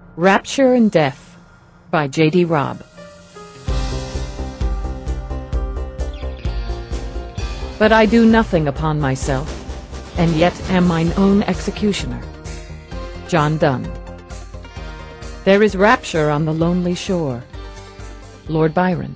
Rapture and Death by J.D. Robb. But I do nothing upon myself, and yet am mine own executioner. John Donne. There is rapture on the lonely shore. Lord Byron.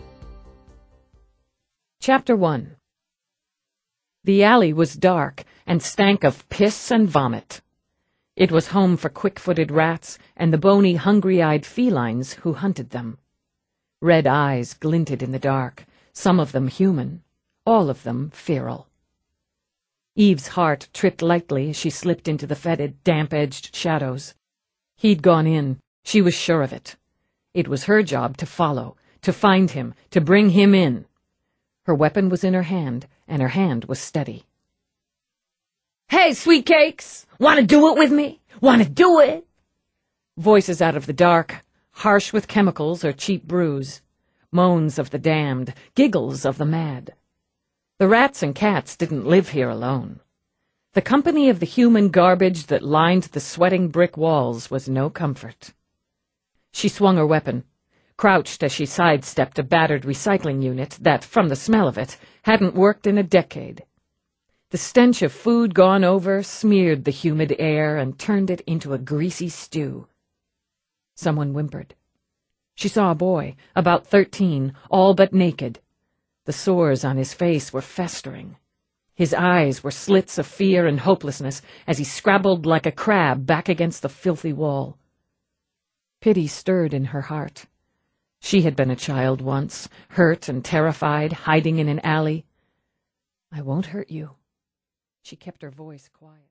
Chapter 1. The alley was dark and stank of piss and vomit. It was home for quick-footed rats and the bony, hungry-eyed felines who hunted them. Red eyes glinted in the dark, some of them human, all of them feral. Eve's heart tripped lightly as she slipped into the fetid, damp-edged shadows. He'd gone in. She was sure of it. It was her job to follow, to find him, to bring him in. Her weapon was in her hand, and her hand was steady. "Hey, sweet cakes! Want to do it with me? Want to do it?" Voices out of the dark, harsh with chemicals or cheap brews. Moans of the damned, giggles of the mad. The rats and cats didn't live here alone. The company of the human garbage that lined the sweating brick walls was no comfort. She swung her weapon, crouched as she sidestepped a battered recycling unit that, from the smell of it, hadn't worked in a decade. The stench of food gone over smeared the humid air and turned it into a greasy stew. Someone whimpered. She saw a boy, about 13, all but naked. The sores on his face were festering. His eyes were slits of fear and hopelessness as he scrabbled like a crab back against the filthy wall. Pity stirred in her heart. She had been a child once, hurt and terrified, hiding in an alley. "I won't hurt you." She kept her voice quiet.